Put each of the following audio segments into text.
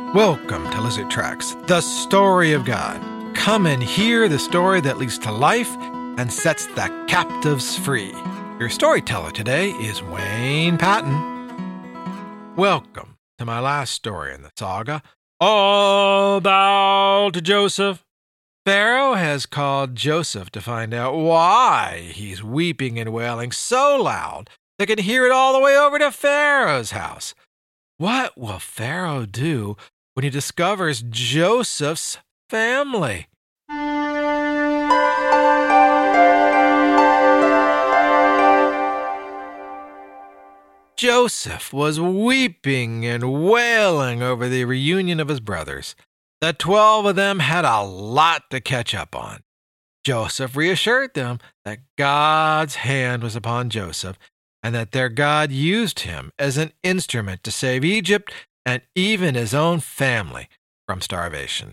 Welcome to Lizard Tracks, the story of God. Come and hear the story that leads to life and sets the captives free. Your storyteller today is Wayne Patton. Welcome to my last story in the saga, All About Joseph. Pharaoh has called Joseph to find out why he's weeping and wailing so loud they can hear it all the way over to Pharaoh's house. What will Pharaoh do when he discovers Joseph's family? Joseph was weeping and wailing over the reunion of his brothers. The 12 of them had a lot to catch up on. Joseph reassured them that God's hand was upon Joseph and that their God used him as an instrument to save Egypt and even his own family from starvation.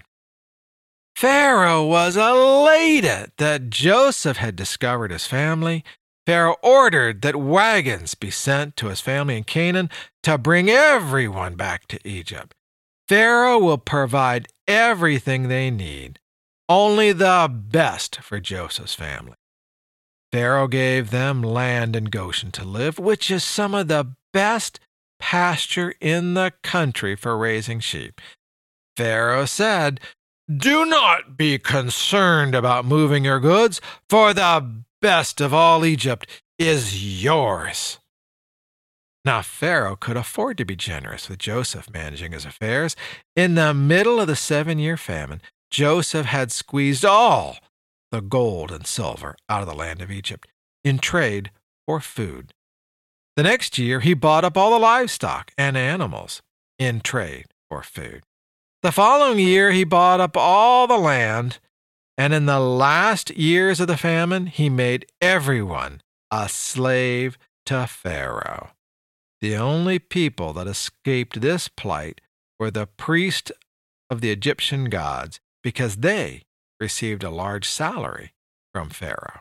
Pharaoh was elated that Joseph had discovered his family. Pharaoh ordered that wagons be sent to his family in Canaan to bring everyone back to Egypt. Pharaoh will provide everything they need, only the best for Joseph's family. Pharaoh gave them land in Goshen to live, which is some of the best pasture in the country for raising sheep. Pharaoh said, "Do not be concerned about moving your goods, for the best of all Egypt is yours." Now, Pharaoh could afford to be generous with Joseph managing his affairs. In the middle of the 7-year famine, Joseph had squeezed all the gold and silver out of the land of Egypt in trade for food. The next year, he bought up all the livestock and animals in trade for food. The following year, he bought up all the land, and in the last years of the famine, he made everyone a slave to Pharaoh. The only people that escaped this plight were the priests of the Egyptian gods, because they received a large salary from Pharaoh.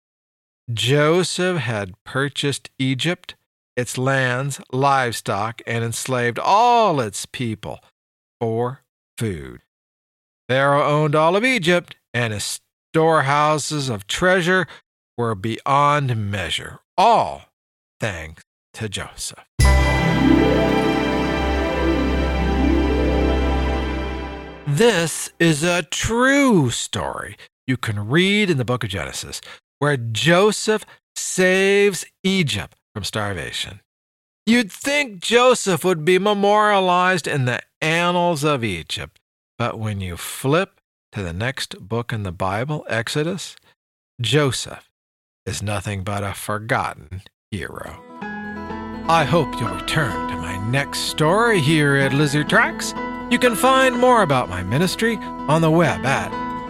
Joseph had purchased Egypt, its lands, livestock, and enslaved all its people for food. Pharaoh owned all of Egypt, and his storehouses of treasure were beyond measure, all thanks to Joseph. This is a true story you can read in the book of Genesis, where Joseph saves Egypt from starvation. You'd think Joseph would be memorialized in the annals of Egypt, but when you flip to the next book in the Bible, Exodus, Joseph is nothing but a forgotten hero. I hope you'll return to my next story here at Lizard Tracks. You can find more about my ministry on the web at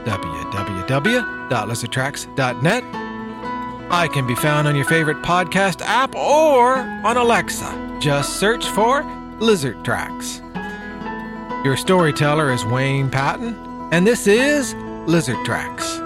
www.lizardtracks.net. I can be found on your favorite podcast app or on Alexa. Just search for Lizard Tracks. Your storyteller is Wayne Patton, and this is Lizard Tracks.